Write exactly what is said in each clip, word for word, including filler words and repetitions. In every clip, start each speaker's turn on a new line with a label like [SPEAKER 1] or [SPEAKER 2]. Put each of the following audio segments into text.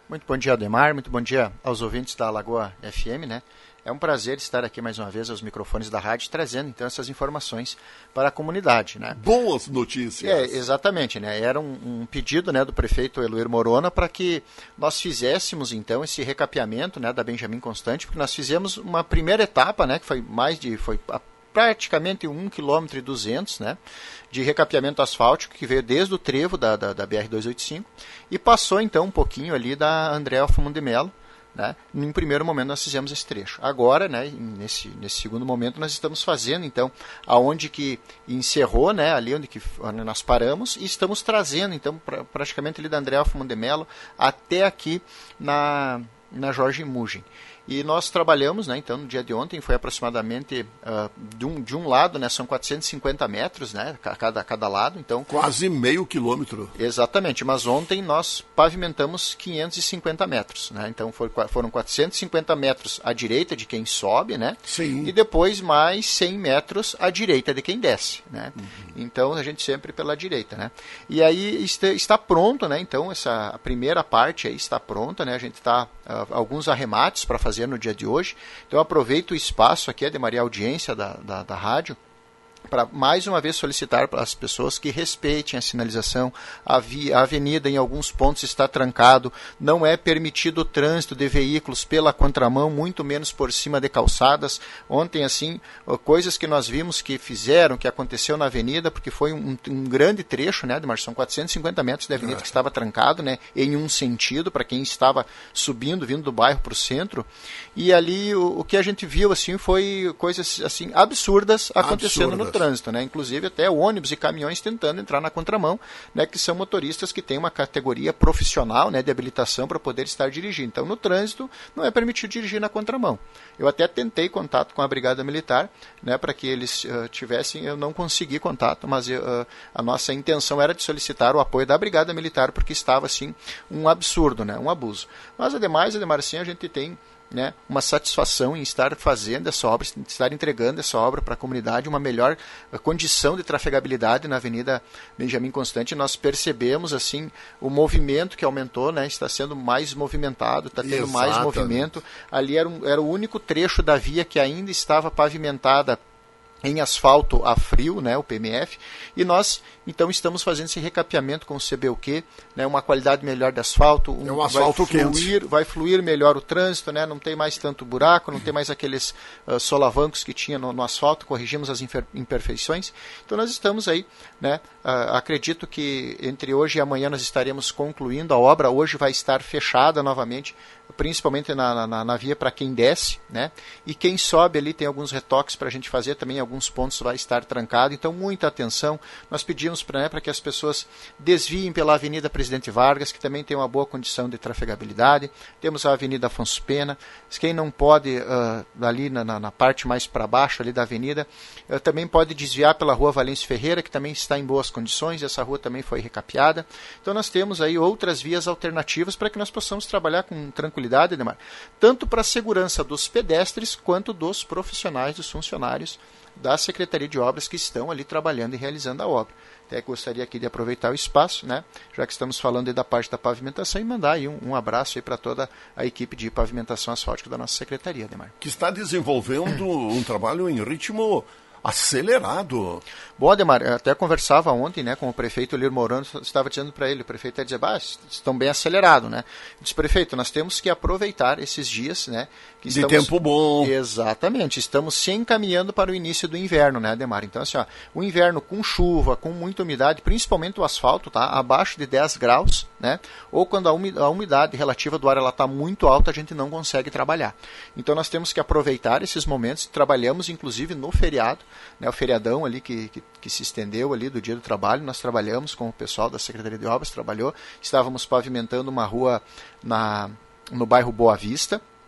[SPEAKER 1] Muito bom dia, Ademar. Muito bom dia aos ouvintes da Lagoa F M, né? É um prazer estar aqui mais uma vez aos microfones da rádio, trazendo então essas informações para a comunidade, né?
[SPEAKER 2] Boas notícias.
[SPEAKER 1] É, exatamente, né? Era um, um pedido, né, do prefeito Eloir Morona para que nós fizéssemos então esse recapeamento, né, da Benjamin Constant, porque nós fizemos uma primeira etapa, né, que foi mais de foi praticamente um quilômetro e duzentos, né, de recapeamento asfáltico que veio desde o trevo da, da, da B R duzentos e oitenta e cinco e passou então um pouquinho ali da André Alfamon de Melo. Né? Em primeiro momento nós fizemos esse trecho. Agora, né, nesse, nesse segundo momento, nós estamos fazendo, então, aonde que encerrou, né, ali onde, que, onde nós paramos, e estamos trazendo, então, pra, praticamente ali da André Alfamon de Melo até aqui na, na Jorge Mugen. E nós trabalhamos, né, então, no dia de ontem, foi aproximadamente uh, de, um, de um lado, né, são quatrocentos e cinquenta metros, né, cada, cada lado, então...
[SPEAKER 2] Quase meio quilômetro.
[SPEAKER 1] Exatamente, mas ontem nós pavimentamos quinhentos e cinquenta metros, né, então foi, foram quatrocentos e cinquenta metros à direita de quem sobe, né,
[SPEAKER 2] Sim.
[SPEAKER 1] E depois mais cem metros à direita de quem desce, né, uhum. Então a gente sempre pela direita, né, e aí está, está pronto, né, então essa a primeira parte aí está pronta, né, a gente está, uh, alguns arremates para fazer no dia de hoje. Então eu aproveito o espaço aqui, Ademar, a audiência da, da, da rádio, para mais uma vez solicitar para as pessoas que respeitem a sinalização. A, via, a avenida em alguns pontos está trancado, não é permitido o trânsito de veículos pela contramão, muito menos por cima de calçadas. Ontem, assim, coisas que nós vimos que fizeram, que aconteceu na avenida, porque foi um, um grande trecho, né, Ademar? São quatrocentos e cinquenta metros de avenida que estava trancado, né, em um sentido, para quem estava subindo, vindo do bairro para o centro. E ali o, o que a gente viu, assim, foi coisas assim absurdas acontecendo absurdas. no trânsito, né? Inclusive até ônibus e caminhões tentando entrar na contramão, né? Que são motoristas que têm uma categoria profissional, né? De habilitação para poder estar dirigindo. Então, no trânsito, não é permitido dirigir na contramão. Eu até tentei contato com a Brigada Militar, né? Para que eles uh, tivessem, eu não consegui contato, mas uh, a nossa intenção era de solicitar o apoio da Brigada Militar, porque estava, assim, um absurdo, né? Um abuso. Mas, ademais, Ademar, assim, a gente tem, né, uma satisfação em estar fazendo essa obra, estar entregando essa obra para a comunidade, uma melhor condição de trafegabilidade na Avenida Benjamin Constant. Nós percebemos, assim, o movimento que aumentou, né, está sendo mais movimentado, está tendo Exatamente. mais movimento. Ali era, um, era o único trecho da via que ainda estava pavimentada em asfalto a frio, né, o P M F, e nós então estamos fazendo esse recapeamento com o C B U Q, né, uma qualidade melhor de asfalto, um,
[SPEAKER 2] é um asfalto
[SPEAKER 1] vai fluir, vai fluir melhor o trânsito, né, não tem mais tanto buraco, não tem mais aqueles uh, solavancos que tinha no, no asfalto, corrigimos as imperfeições. Então nós estamos aí, né, uh, acredito que entre hoje e amanhã nós estaremos concluindo a obra. Hoje vai estar fechada novamente, principalmente na, na, na via para quem desce, né, e quem sobe ali tem alguns retoques para a gente fazer também, alguns pontos vai estar trancado, então muita atenção. Nós pedimos para, né, para que as pessoas desviem pela Avenida Presidente Vargas, que também tem uma boa condição de trafegabilidade. Temos a Avenida Afonso Pena. Quem não pode, uh, ali na, na parte mais para baixo ali da avenida, uh, também pode desviar pela Rua Valêncio Ferreira, que também está em boas condições, essa rua também foi recapeada. Então nós temos aí outras vias alternativas para que nós possamos trabalhar com tranquilidade, Ademar, tanto para a segurança dos pedestres quanto dos profissionais, dos funcionários da Secretaria de Obras que estão ali trabalhando e realizando a obra. Até gostaria aqui de aproveitar o espaço, né, já que estamos falando aí da parte da pavimentação, e mandar aí um, um abraço aí para toda a equipe de pavimentação asfáltica da nossa Secretaria, Ademar.
[SPEAKER 2] Que está desenvolvendo um trabalho em ritmo acelerado.
[SPEAKER 1] Bom, Ademar, eu até conversava ontem, né, com o prefeito Eloir Morona, estava dizendo para ele, o prefeito ia dizer, bah, estão bem acelerados, né? Eu disse, prefeito, nós temos que aproveitar esses dias, né? Que
[SPEAKER 2] de
[SPEAKER 1] estamos...
[SPEAKER 2] tempo bom.
[SPEAKER 1] Exatamente, estamos se encaminhando para o início do inverno, né, Ademar? Então, assim, ó, o inverno com chuva, com muita umidade, principalmente o asfalto, tá? Abaixo de dez graus, né? Ou quando a umidade relativa do ar ela está muito alta, a gente não consegue trabalhar. Então, nós temos que aproveitar esses momentos, trabalhamos inclusive no feriado, né, o feriadão ali que, que, que se estendeu ali do dia do trabalho, nós trabalhamos com o pessoal da Secretaria de Obras, trabalhou, estávamos pavimentando uma rua na, no bairro Boa Vista,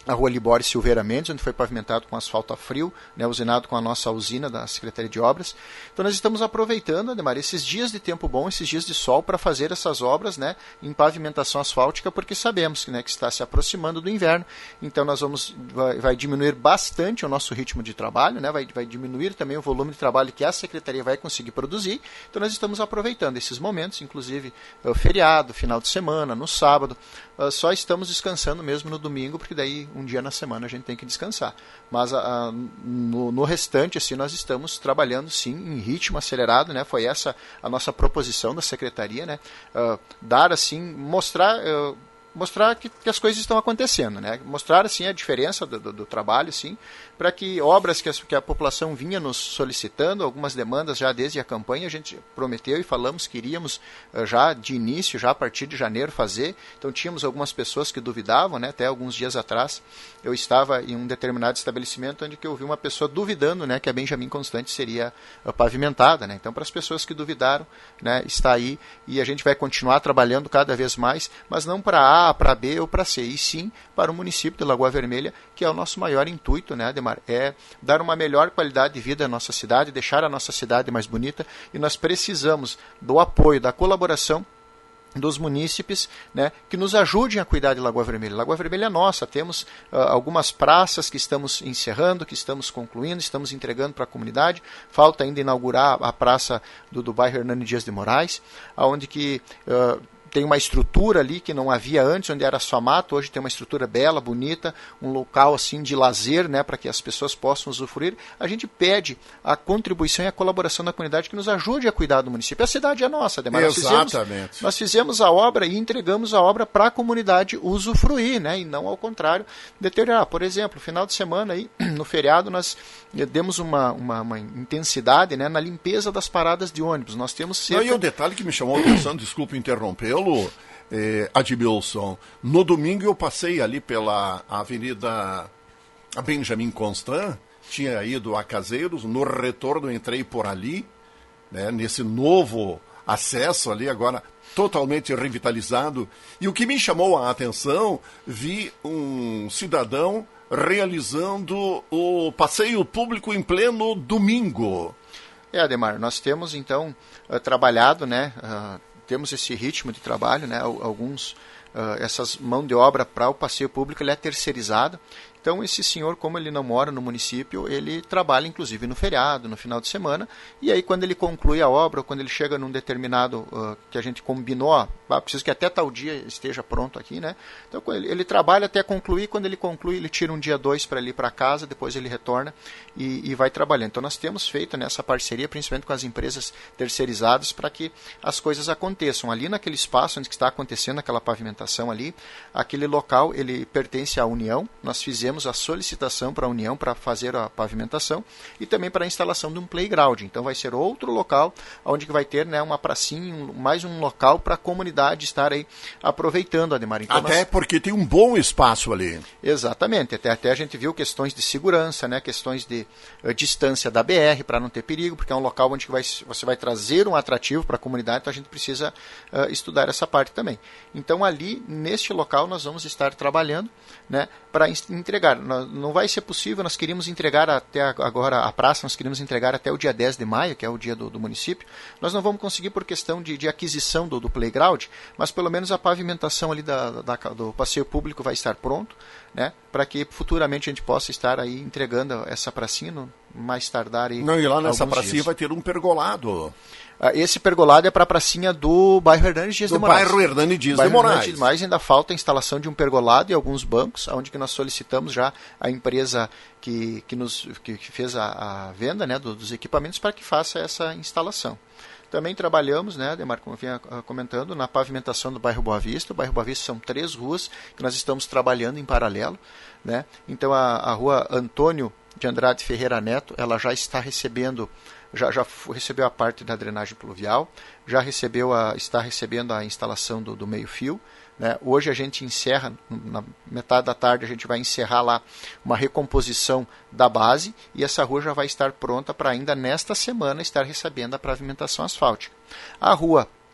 [SPEAKER 1] a rua Libório Silveira Mendes, onde foi pavimentado com asfalto a frio, né, usinado com a nossa usina da Secretaria de Obras. Então nós estamos aproveitando, Ademar, esses dias de tempo bom, esses dias de sol, para fazer essas obras, né, em pavimentação asfáltica, porque sabemos, né, que está se aproximando do inverno. Então nós vamos, vai, vai diminuir bastante o nosso ritmo de trabalho, né, vai, vai diminuir também o volume de trabalho que a Secretaria vai conseguir produzir. Então nós estamos aproveitando esses momentos, inclusive o feriado, final de semana, no sábado. Uh, só estamos descansando mesmo no domingo, porque daí um dia na semana a gente tem que descansar. Mas uh, no, no restante, assim, nós estamos trabalhando sim em ritmo acelerado, né? Foi essa a nossa proposição da Secretaria, né? Uh, dar assim, mostrar... Uh, mostrar que, que as coisas estão acontecendo, né? Mostrar assim a diferença do, do, do trabalho, assim, para que obras que, as, que a população vinha nos solicitando, algumas demandas já desde a campanha, a gente prometeu e falamos que iríamos uh, já de início, já a partir de janeiro fazer. Então tínhamos algumas pessoas que duvidavam, né? Até alguns dias atrás eu estava em um determinado estabelecimento onde que eu vi uma pessoa duvidando, né, que a Benjamin Constant seria uh, pavimentada, né? Então para as pessoas que duvidaram, né, está aí e a gente vai continuar trabalhando cada vez mais, mas não para A, para B ou para C, e sim para o município de Lagoa Vermelha, que é o nosso maior intuito, né, Ademar? É dar uma melhor qualidade de vida à nossa cidade, deixar a nossa cidade mais bonita, e nós precisamos do apoio, da colaboração dos munícipes, né, que nos ajudem a cuidar de Lagoa Vermelha. Lagoa Vermelha é nossa, temos uh, algumas praças que estamos encerrando, que estamos concluindo, estamos entregando para a comunidade. Falta ainda inaugurar a praça do, do bairro Hernani Dias de Moraes, onde que... Uh, tem uma estrutura ali que não havia antes, onde era só mato, hoje tem uma estrutura bela, bonita, um local assim de lazer, né, para que as pessoas possam usufruir. A gente pede a contribuição e a colaboração da comunidade que nos ajude a cuidar do município. A cidade é nossa, Ademar.
[SPEAKER 2] Exatamente.
[SPEAKER 1] Nós fizemos, nós fizemos a obra e entregamos a obra para a comunidade usufruir, né, e não ao contrário, deteriorar. Por exemplo, final de semana, aí, no feriado, nós demos uma, uma, uma intensidade, né, na limpeza das paradas de ônibus. Nós temos cerca...
[SPEAKER 2] Não, e um detalhe que me chamou a atenção, desculpe interrompê-lo, Eh, Admilson, no domingo eu passei ali pela Avenida Benjamin Constant, tinha ido a Caseiros, no retorno entrei por ali, né, nesse novo acesso ali, agora totalmente revitalizado, e o que me chamou a atenção, vi um cidadão realizando o passeio público em pleno domingo.
[SPEAKER 1] É, Ademar, nós temos então uh, trabalhado, né, uh, temos esse ritmo de trabalho, né? Alguns, uh, essas mão de obra para o passeio público, ele é terceirizado. Então, esse senhor, como ele não mora no município, ele trabalha, inclusive, no feriado, no final de semana. E aí, quando ele conclui a obra, ou quando ele chega num determinado, uh, que a gente combinou, ó, ah, preciso que até tal dia esteja pronto aqui, né? Então, ele, ele trabalha até concluir. Quando ele conclui, ele tira um dia, dois para ir para casa, depois ele retorna e, e vai trabalhando. Então, nós temos feito nessa parceria, principalmente com as empresas terceirizadas, para que as coisas aconteçam. Ali naquele espaço onde está acontecendo aquela pavimentação ali, aquele local, ele pertence à União. Nós fizemos a solicitação para a União para fazer a pavimentação e também para a instalação de um playground. Então vai ser outro local onde vai ter, né, uma pracinha, um, mais um local para a comunidade estar aí aproveitando, Ademar. Então,
[SPEAKER 2] até nós... porque tem um bom espaço ali.
[SPEAKER 1] Exatamente. Até, até a gente viu questões de segurança, né, questões de uh, distância da B R para não ter perigo, porque é um local onde vai, você vai trazer um atrativo para a comunidade, então a gente precisa uh, estudar essa parte também. Então ali, neste local, nós vamos estar trabalhando, né, para entregar. Não vai ser possível, nós queríamos entregar até agora a praça, nós queríamos entregar até o dia dez de maio, que é o dia do, do município. Nós não vamos conseguir por questão de, de aquisição do, do playground, mas pelo menos a pavimentação ali da, da, do passeio público vai estar pronto, né, para que futuramente a gente possa estar aí entregando essa pracinha no mais tardar aí.
[SPEAKER 2] Não, e lá nessa
[SPEAKER 1] pracinha
[SPEAKER 2] dias. Vai ter um pergolado.
[SPEAKER 1] Esse pergolado é para a pracinha do bairro Hernani Dias
[SPEAKER 2] do
[SPEAKER 1] de Moraes.
[SPEAKER 2] bairro Hernani Dias
[SPEAKER 1] bairro
[SPEAKER 2] de Moraes.
[SPEAKER 1] Hernani Dias de Moraes ainda falta a instalação de um pergolado e alguns bancos, onde que nós solicitamos já a empresa que, que, nos, que fez a, a venda, né, dos equipamentos para que faça essa instalação. Também trabalhamos, né, Ademar, como eu vinha comentando, na pavimentação do bairro Boa Vista. O bairro Boa Vista são três ruas que nós estamos trabalhando em paralelo, né? Então a, a rua Antônio de Andrade Ferreira Neto, ela já está recebendo, já, já recebeu a parte da drenagem pluvial, já recebeu a, está recebendo a instalação do, do meio-fio. Né? Hoje a gente encerra, na metade da tarde a gente vai encerrar lá uma recomposição da base e essa rua já vai estar pronta para ainda nesta semana estar recebendo a pavimentação asfáltica. A rua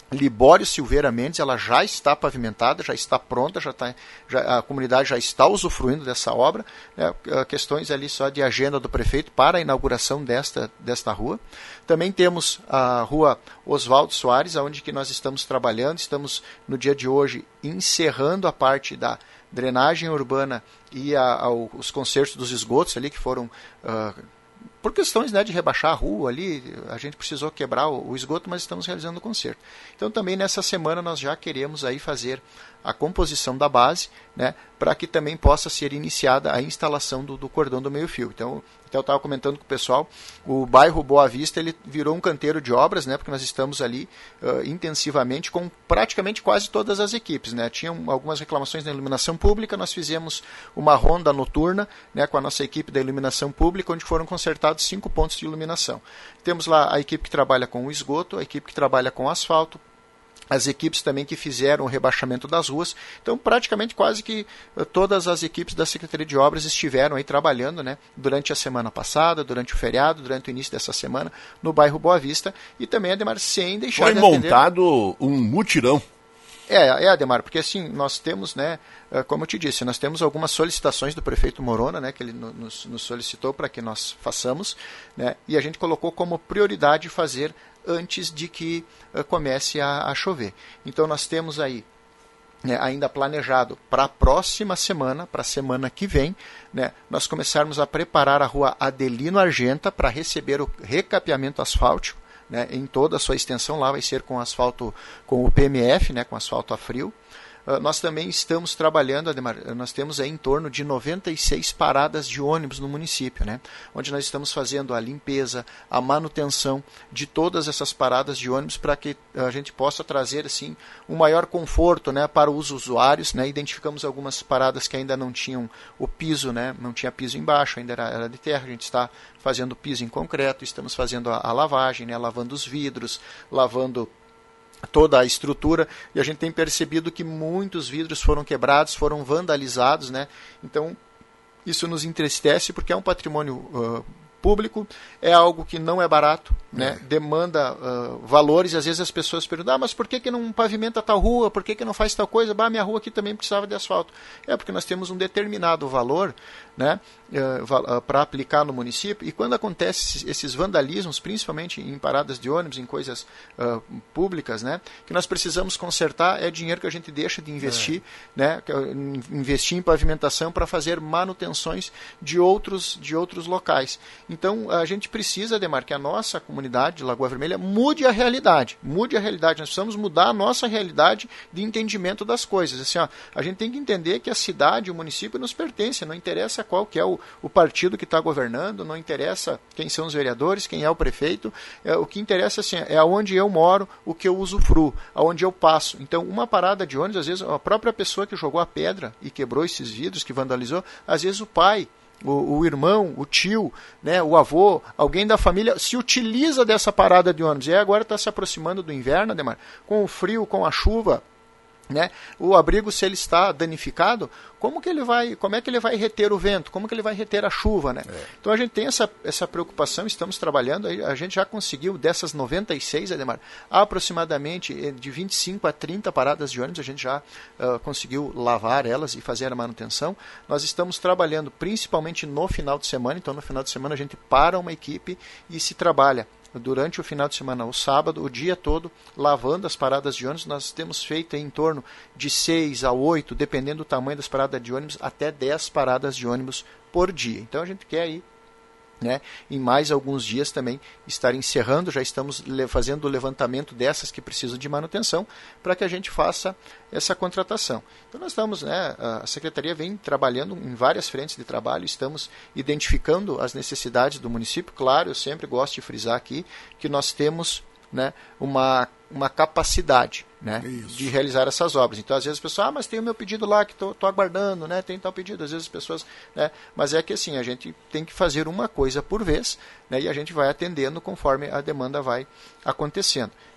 [SPEAKER 1] Libório Silveira Mendes, ela já está pavimentada, já está pronta, já tá, já, a comunidade já está usufruindo dessa obra, né, questões ali só de agenda do prefeito para a inauguração desta, desta rua. Também temos a rua Oswaldo Soares, onde que nós estamos trabalhando, estamos no dia de hoje encerrando a parte da drenagem urbana e a, a, os consertos dos esgotos ali que foram... Uh, por questões, né, de rebaixar a rua ali, a gente precisou quebrar o, o esgoto, mas estamos realizando o conserto. Então também nessa semana nós já queremos aí fazer a composição da base, né, para que também possa ser iniciada a instalação do, do cordão do meio-fio. Então, até eu estava comentando com o pessoal, o bairro Boa Vista ele virou um canteiro de obras, né, porque nós estamos ali uh, intensivamente com praticamente quase todas as equipes. Né. Tinham algumas reclamações na iluminação pública, nós fizemos uma ronda noturna, né, com a nossa equipe da iluminação pública, onde foram consertados cinco pontos de iluminação. Temos lá a equipe que trabalha com o esgoto, a equipe que trabalha com asfalto, as equipes também que fizeram o rebaixamento das ruas. Então, praticamente quase que todas as equipes da Secretaria de Obras estiveram aí trabalhando, né, durante a semana passada, durante o feriado, durante o início dessa semana, no bairro Boa Vista. E também, Ademar, sem deixar
[SPEAKER 2] Foi
[SPEAKER 1] de atender...
[SPEAKER 2] montado um mutirão.
[SPEAKER 1] É, é, Ademar, porque assim, nós temos, né, como eu te disse, nós temos algumas solicitações do prefeito Morona, né, que ele nos, nos solicitou para que nós façamos, né, e a gente colocou como prioridade fazer antes de que uh, comece a, a chover. Então nós temos aí, né, ainda planejado para a próxima semana, para a semana que vem, né, nós começarmos a preparar a rua Adelino Argenta para receber o recapeamento asfáltico, né, em toda a sua extensão. Lá vai ser com asfalto, com o P M F, né, com asfalto a frio. Uh, nós também estamos trabalhando, Ademar, nós temos aí em torno de noventa e seis paradas de ônibus no município, né, onde nós estamos fazendo a limpeza, a manutenção de todas essas paradas de ônibus para que a gente possa trazer assim, um maior conforto, né, para os usuários. Né. Identificamos algumas paradas que ainda não tinham o piso, né, não tinha piso embaixo, ainda era, era de terra. A gente está fazendo piso em concreto, estamos fazendo a, a lavagem, né, lavando os vidros, lavando toda a estrutura, e a gente tem percebido que muitos vidros foram quebrados, foram vandalizados, né? Então isso nos entristece porque é um patrimônio uh, público, é algo que não é barato, né? É. Demanda uh, valores, e às vezes as pessoas perguntam, ah, mas por que, que não pavimenta tal rua, por que, que não faz tal coisa? Bah, minha rua aqui também precisava de asfalto. É porque nós temos um determinado valor, né, uh, uh, para aplicar no município, e quando acontece esses vandalismos, principalmente em paradas de ônibus, em coisas uh, públicas, né, que nós precisamos consertar, é dinheiro que a gente deixa de investir, é. né, investir em pavimentação para fazer manutenções de outros, de outros locais. Então, a gente precisa, Ademar, que a nossa comunidade de Lagoa Vermelha mude a realidade. Mude a realidade. Nós precisamos mudar a nossa realidade de entendimento das coisas. Assim, ó, a gente tem que entender que a cidade, o município nos pertence. Não interessa qual que é o, o partido que está governando, não interessa quem são os vereadores, quem é o prefeito. É, o que interessa assim, é aonde eu moro, o que eu usufruo, aonde eu passo. Então, uma parada de ônibus, às vezes, a própria pessoa que jogou a pedra e quebrou esses vidros, que vandalizou, às vezes o pai, O, o irmão, o tio, né, o avô, alguém da família se utiliza dessa parada de ônibus. E agora está se aproximando do inverno, Ademar, com o frio, com a chuva, né, o abrigo, se ele está danificado, como que ele vai, como é que ele vai reter o vento, como que ele vai reter a chuva, né? É. Então a gente tem essa, essa preocupação, estamos trabalhando, a gente já conseguiu dessas noventa e seis, Ademar, aproximadamente de vinte e cinco a trinta paradas de ônibus, a gente já uh, conseguiu lavar elas e fazer a manutenção. Nós estamos trabalhando principalmente no final de semana, então no final de semana a gente para uma equipe e se trabalha durante o final de semana, o sábado, o dia todo, lavando as paradas de ônibus. Nós temos feito em torno de seis a oito, dependendo do tamanho das paradas de ônibus, até dez paradas de ônibus por dia. Então a gente quer aí, né, em mais alguns dias também estar encerrando, já estamos fazendo o levantamento dessas que precisam de manutenção, para que a gente faça essa contratação. Então nós estamos, né, a Secretaria vem trabalhando em várias frentes de trabalho, estamos identificando as necessidades do município. Claro, eu sempre gosto de frisar aqui que nós temos, né, uma, uma capacidade, né, de realizar essas obras. Então, às vezes as pessoas, ah, mas tem o meu pedido lá que estou aguardando, né, tem tal pedido. Às vezes as pessoas, né, mas é que assim, a gente tem que fazer uma coisa por vez, né, e a gente vai atendendo conforme a demanda vai acontecendo.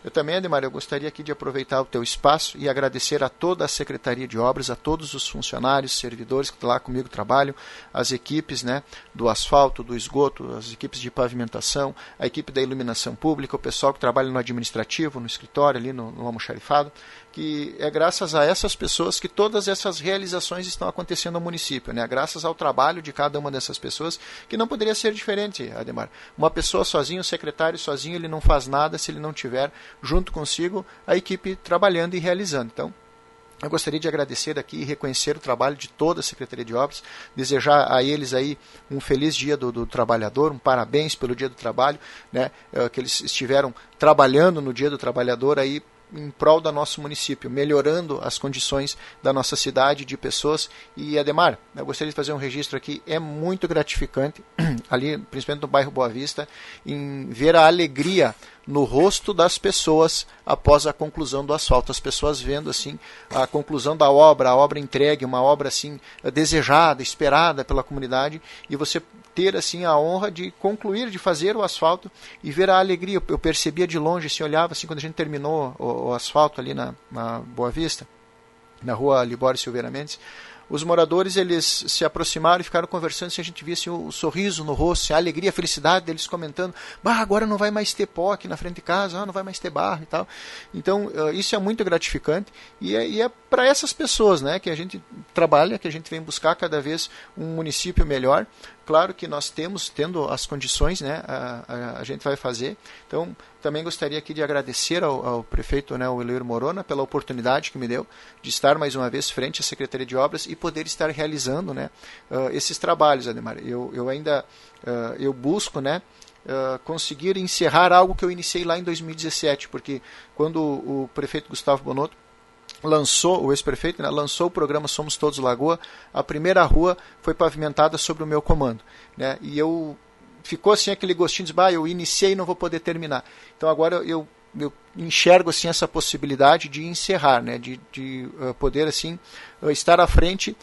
[SPEAKER 1] Eu também, Ademar, eu gostaria aqui de aproveitar o teu espaço e agradecer a toda a Secretaria de Obras, a todos os funcionários, servidores que lá comigo trabalham, as equipes, né, do asfalto, do esgoto, as equipes de pavimentação, a equipe da iluminação pública, o pessoal que trabalha no administrativo, no escritório, ali no, no almoxarifado, que é graças a essas pessoas que todas essas realizações estão acontecendo no município, né? Graças ao trabalho de cada uma dessas pessoas, que não poderia ser diferente, Ademar. Uma pessoa sozinha, um secretário sozinho, ele não faz nada se ele não tiver junto consigo a equipe trabalhando e realizando. Então, eu gostaria de agradecer aqui e reconhecer o trabalho de toda a Secretaria de Obras, desejar a eles aí um feliz dia do, do trabalhador, um parabéns pelo dia do trabalho, né? Que eles estiveram trabalhando no dia do trabalhador aí em prol do nosso município, melhorando as condições da nossa cidade, de pessoas. E, Ademar, eu gostaria de fazer um registro aqui, é muito gratificante, ali, principalmente no bairro Boa Vista, em ver a alegria no rosto das pessoas após a conclusão do asfalto. As pessoas vendo assim a conclusão da obra, a obra entregue, uma obra assim desejada, esperada pela comunidade, e você ter assim a honra de concluir, de fazer o asfalto e ver a alegria. Eu percebia de longe, se olhava assim, quando a gente terminou o, o asfalto ali na, na Boa Vista, na rua Libório Silveira Mendes, os moradores, eles se aproximaram e ficaram conversando, se a gente via assim, o, o sorriso no rosto, a alegria, a felicidade deles comentando, bah, agora não vai mais ter pó aqui na frente de casa, ah, não vai mais ter barro e tal. Então, uh, isso é muito gratificante e é, e é para essas pessoas, né, que a gente trabalha, que a gente vem buscar cada vez um município melhor. Claro que nós temos, tendo as condições, né, a, a, a gente vai fazer. Então, também gostaria aqui de agradecer ao, ao prefeito, né, o Eleir Morona, pela oportunidade que me deu de estar mais uma vez frente à Secretaria de Obras e poder estar realizando, né, uh, esses trabalhos, Ademar. Eu, eu ainda uh, eu busco, né, uh, conseguir encerrar algo que eu iniciei lá em dois mil e dezessete, porque quando o, o prefeito Gustavo Bonotto lançou, o ex-prefeito, né, lançou o programa Somos Todos Lagoa, a primeira rua foi pavimentada sobre o meu comando, né, e eu ficou assim aquele gostinho de, bah, eu iniciei e não vou poder terminar. Então agora eu, eu enxergo assim essa possibilidade de encerrar, né, de, de uh, poder assim uh, estar à frente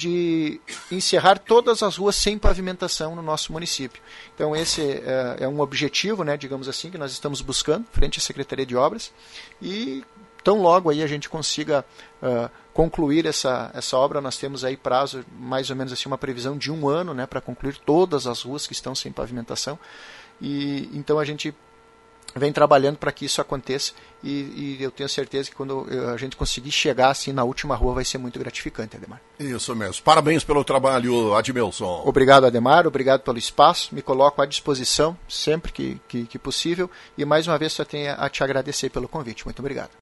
[SPEAKER 1] de encerrar todas as ruas sem pavimentação no nosso município. Então esse uh, é um objetivo, né, digamos assim, que nós estamos buscando frente à Secretaria de Obras, e tão logo aí a gente consiga uh, concluir essa, essa obra. Nós temos aí prazo, mais ou menos assim, uma previsão de um ano, né, para concluir todas as ruas que estão sem pavimentação. E então a gente vem trabalhando para que isso aconteça, e, e eu tenho certeza que quando a gente conseguir chegar assim na última rua vai ser muito gratificante, Ademar.
[SPEAKER 2] Isso mesmo. Parabéns pelo trabalho, Admilson.
[SPEAKER 1] Obrigado, Ademar. Obrigado pelo espaço. Me coloco à disposição sempre que, que, que possível. E mais uma vez só tenho a te agradecer pelo convite. Muito obrigado.